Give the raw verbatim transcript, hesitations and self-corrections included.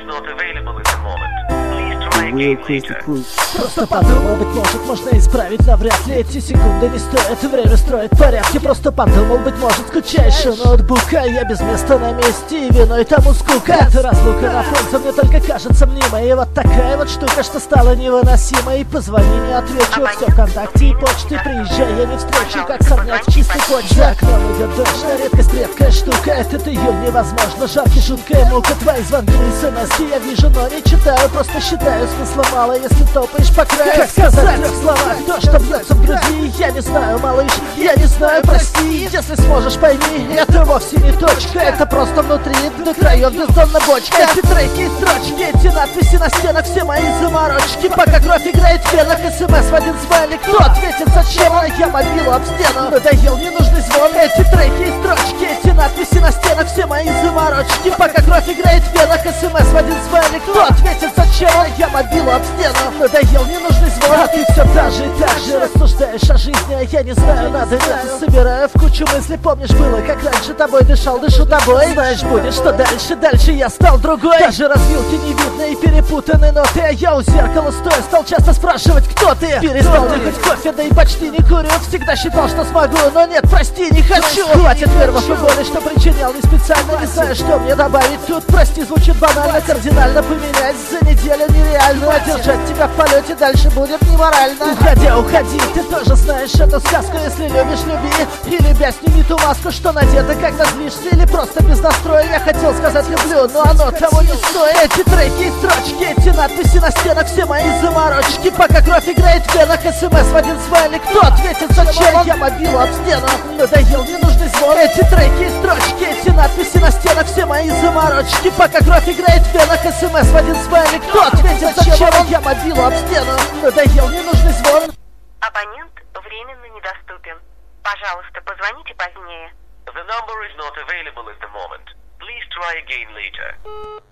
is not available at the moment. Please try again later. Просто подумал, быть может, можно исправить. Навряд ли эти секунды не стоят. Время строит порядки. Просто подумал, быть может, скучаешь у ноутбука. Я без места на месте, и виной тому скука. Эта разлука на фронте мне только кажется мнимой. И вот такая вот штука, что стала невыносимой. Позвони, не отвечу, все ВКонтакте и почте. Приезжай, я не встречу, как сорнять в чистый почте. За окном идет дождь, на редкость редкая штука. Этот июль невозможно, жаркий, жуткая мука. Твои звонки и смс-ки я вижу, но не читаю. Просто считаю, смысла мало, если топаешь по краю. Как сказать в трех словах то, что бьется в груди? Я не знаю, малыш, я не знаю, прости. Если сможешь, пойми, это вовсе не точка. Это просто внутри, до краев бездонна бочка. Эти треки и строчки, эти надписи на стенах, все мои заморочки. Пока кровь играет в венах, смс в один смайлик. Кто ответит, зачем? Я мобилу об стену. Надоел ненужный звон. Эти треки и строчки, эти надписи на стенах, все мои заморочки. Пока кровь играет в венах, смс в один смайлик. Кто ответит, зачем? Я мобилу об стену. Надоел ненужный звон. А ты все так же и так же рассуждаешь о жизни. А я не знаю, надо это собираю в кучу мыслей. Помнишь, было как раньше, тобой дышал, дышу тобой. Знаешь, будет, что дальше, дальше я стал другой. Даже развилки не видно и перепутаны ноты. А я у зеркала стоя стал часто спрашивать, кто ты. Перестал нюхать кофе, да и почти не курю. Всегда считал, что смогу, но нет, прости, не хочу. Хватит нервов и боли, что причинял не специально. Не знаю, что мне добавить тут. Прости, звучит банально, кардинально поменять за неделю нереально. Держать тебя в полете дальше будет неморально. Уходя, уходи, ты тоже знаешь эту сказку. Если любишь, люби. И любя, сними ту маску, что надета, когда злишься. Или просто без настроя. Я хотел сказать люблю, но оно того не стоит. Эти треки и строчки, эти надписи на стенах, все мои заморочки. Пока кровь играет в венах, смс в один смайлик. Кто ответит, зачем? Я мобилу об стену. Надоел ненужный звон. Эти треки и строчки, эти надписи на стенах, все мои заморочки. Пока кровь играет в венах, смс в один смайлик. Кто ответит, зачем? Я мобилу об стену. Надоел ненужный звон. Абонент временно недоступен. Пожалуйста, позвоните позднее. The number is not available at the moment. Please try again later.